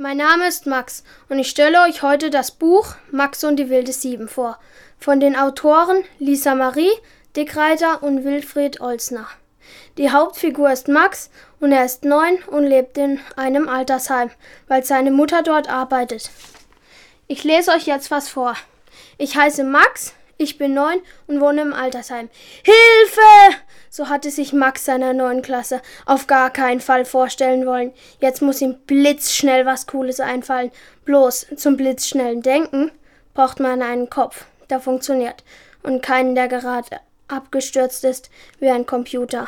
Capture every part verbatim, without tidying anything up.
Mein Name ist Max und ich stelle euch heute das Buch Max und die wilde Sieben vor, von den Autoren Lisa Marie Dickreiter und Wilfried Olsner. Die Hauptfigur ist Max und er ist neun und lebt in einem Altersheim, weil seine Mutter dort arbeitet. Ich lese euch jetzt was vor. Ich heiße Max, ich bin neun und wohne im Altersheim. Hilfe! So hatte sich Max seiner neuen Klasse auf gar keinen Fall vorstellen wollen. Jetzt muss ihm blitzschnell was Cooles einfallen. Bloß zum blitzschnellen Denken braucht man einen Kopf, der funktioniert, und keinen, der gerade abgestürzt ist wie ein Computer.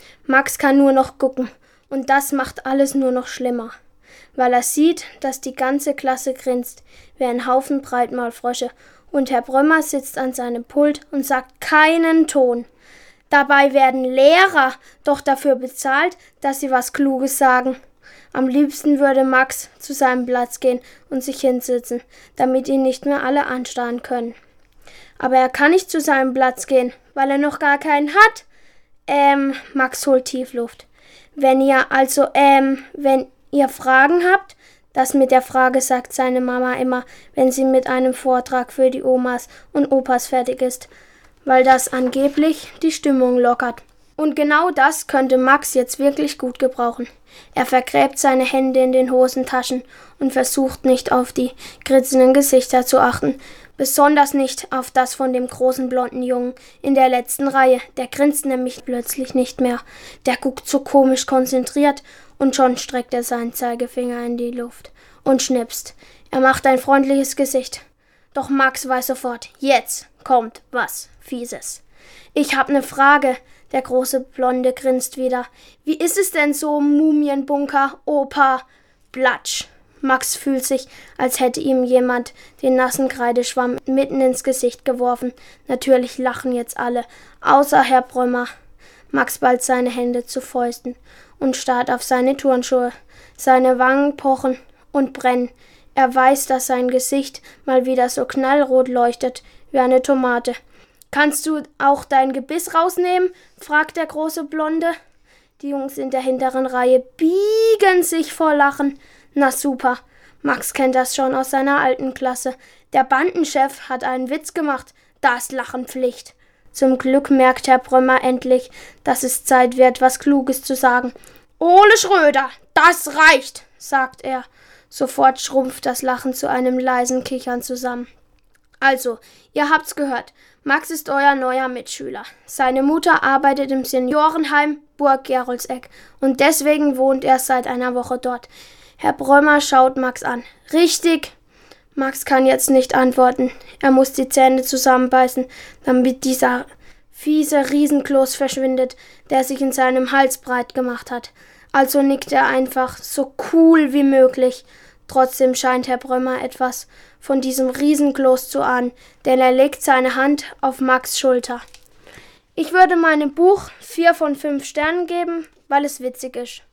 Max kann nur noch gucken, und das macht alles nur noch schlimmer, weil er sieht, dass die ganze Klasse grinst wie ein Haufen Breitmaulfrösche, und Herr Brömer sitzt an seinem Pult und sagt keinen Ton. Dabei werden Lehrer doch dafür bezahlt, dass sie was Kluges sagen. Am liebsten würde Max zu seinem Platz gehen und sich hinsitzen, damit ihn nicht mehr alle anstarren können. Aber er kann nicht zu seinem Platz gehen, weil er noch gar keinen hat. Ähm, Max holt Tiefluft. Wenn ihr also, ähm, wenn ihr Fragen habt, das mit der Frage sagt seine Mama immer, wenn sie mit einem Vortrag für die Omas und Opas fertig ist, weil das angeblich die Stimmung lockert. Und genau das könnte Max jetzt wirklich gut gebrauchen. Er vergräbt seine Hände in den Hosentaschen und versucht nicht auf die grinsenden Gesichter zu achten, besonders nicht auf das von dem großen blonden Jungen in der letzten Reihe. Der grinst nämlich plötzlich nicht mehr. Der guckt so komisch konzentriert und schon streckt er seinen Zeigefinger in die Luft und schnipst. Er macht ein freundliches Gesicht. Doch Max weiß sofort, jetzt kommt was Fieses. Ich hab ne Frage. Der große Blonde grinst wieder. Wie ist es denn so, Mumienbunker, Opa? Platsch. Max fühlt sich, als hätte ihm jemand den nassen Kreideschwamm mitten ins Gesicht geworfen. Natürlich lachen jetzt alle, außer Herr Brömer. Max ballt seine Hände zu Fäusten und starrt auf seine Turnschuhe. Seine Wangen pochen und brennen. Er weiß, dass sein Gesicht mal wieder so knallrot leuchtet wie eine Tomate. »Kannst du auch dein Gebiss rausnehmen?« fragt der große Blonde. Die Jungs in der hinteren Reihe biegen sich vor Lachen. Na super, Max kennt das schon aus seiner alten Klasse. Der Bandenchef hat einen Witz gemacht, da ist Lachen Pflicht. Zum Glück merkt Herr Brömer endlich, dass es Zeit wird, was Kluges zu sagen. »Ole Schröder, das reicht«, sagt er. Sofort schrumpft das Lachen zu einem leisen Kichern zusammen. Also, ihr habt's gehört, Max ist euer neuer Mitschüler. Seine Mutter arbeitet im Seniorenheim Burg Gerolzegg und deswegen wohnt er seit einer Woche dort. Herr Brömer schaut Max an. Richtig? Max kann jetzt nicht antworten. Er muss die Zähne zusammenbeißen, damit dieser fiese Riesenkloß verschwindet, der sich in seinem Hals breit gemacht hat. Also nickt er einfach so cool wie möglich. Trotzdem scheint Herr Brömer etwas von diesem Riesenkloß zu ahnen, denn er legt seine Hand auf Max' Schulter. Ich würde meinem Buch vier von fünf Sternen geben, weil es witzig ist.